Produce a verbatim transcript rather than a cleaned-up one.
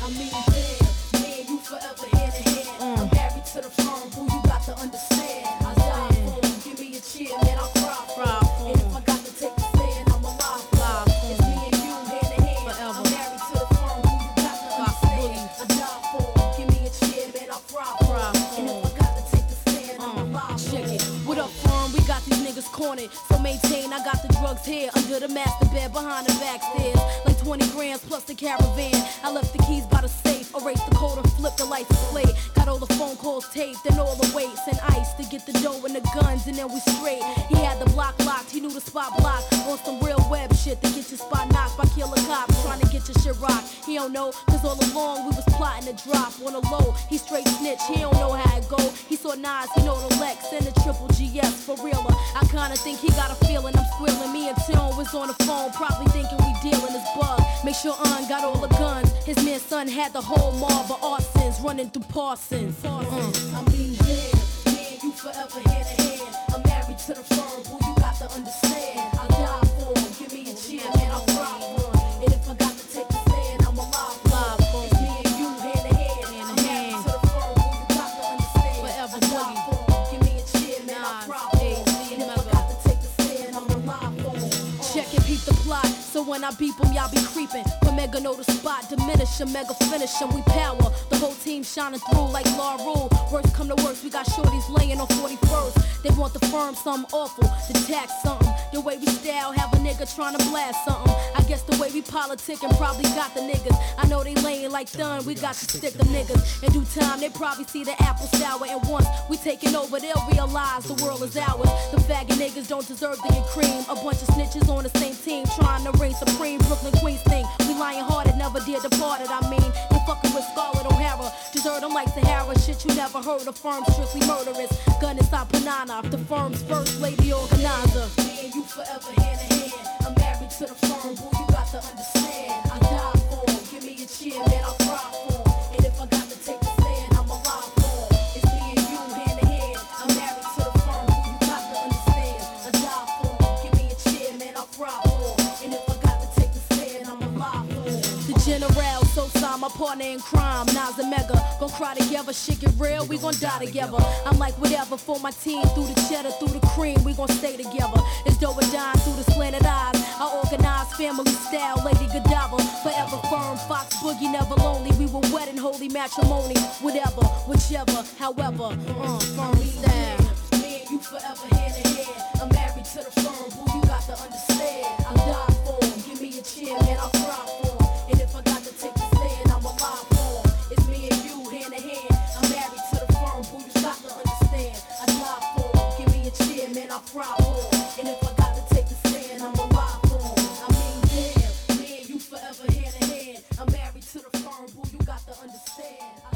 I mean, damn, me and you forever hand in hand. Mm. I'm married to the firm, boo, you got to understand. I die for him, give me a cheer, man, I'll cry for him. And if I got to take the stand, I'm alive for him. It's me and you hand in hand. Forever. I'm married to the firm, boo, you got to understand. I die for him, give me a cheer, man, I'll cry for him. And if I got to take the stand, I'm alive for him. Check it. What up, firm? We got these niggas cornered. So maintain, I got the drugs here under the master bed behind the back stairs. Like twenty grams plus the caravan. I left the keys by the safe, erased the code and flipped the lights display. Got all the phone calls taped and all the weights and ice to get the dough and the guns, and then we straight. He had the block locked, he knew the spot blocked. On some real web shit to get your spot knocked by killer cops trying to get your shit rocked. He don't know, cause all along we was plotting to drop on a low. He straight snitch, he don't know how it go. He saw Nas, he know the Lex and the triple G S for realer. I kinda think he got a feeling I'm squealing. Me and Tim was on the phone, probably thinking we dealing this bug. Make sure Un got all the guns. His man son had the whole mob of arsons running through Parsons. Uh. I mean, yeah, me and you forever hand in hand. I'm married to the firm, boo, you got to understand. I die for him, give me a cheer, man, I'll cry for him. And if I got to take the stand, I'm alive for him. It's me and you hand in hand. I'm married to the firm, boo, you got to understand. Forever, I die for him, give me a cheer, man, I'll cry for him. And if I got to take the stand, I'm alive for him. Check and peep the plot, so when I beep him, y'all be creeping. But Mega know the spot, diminish him, Mega finish him, we power. The whole team shining through like La Rule. Worst come to worst, we got shorties laying on forty-first. They want the firm something awful, to tax something. The way we style, have a nigga trying to blast something. I guess the way we politicking probably got the niggas. I know they laying like done, we got to stick them niggas. In due time, they probably see the apple sour. And once we taking over, they'll realize the world is ours. The faggot niggas don't deserve to get cream. A bunch of snitches on the same team, trying to reign supreme. Brooklyn Queens thing, we lying hearted, never did departed. I mean, they fucking with Scarlett O'Hara. Desert them like Sahara, shit you never heard. The firm strictly murderous. Gun inside Panana, the firm's first lady organizer. Me and you forever hand in hand. I'm married to the firm, boo, you got to understand. I die for him, give me a cheer, man, I'll cry for him. And if I got to take the stand, I'm alive for him. It's me and you hand in hand. I'm married to the firm, boo, you got to understand. I die for him, give me a cheer, man, I'll cry for him. And if I got to take the stand, I'm alive for him. The General, so sign my partner in crime, Nas and Mega. Gon' cry together, shit get real, we gon' die together. I'm like whatever for my team, through the cheddar, through the cream, we gon' stay together. It's dough and dime through the slanted eyes. I organize family style, Lady Godiva. Forever firm, Fox Boogie, never lonely. We were wed in holy matrimony. Whatever, whichever, however, uh, firm style. Me and you forever hand in hand. I'm married to the firm, boo, you got to understand. I die for him, give me a cheer, man, I'll cry for him. And if I got to take the stand, I'm alive for him. It's me and you hand in hand. I'm married to the firm, boo, you got to understand. I die for him, give me a cheer, man, I'll cry for him. And if I got to take the stand, I'm alive for him. I mean, damn, me and you forever hand in hand. I'm married to the firm, boo, you got to understand. I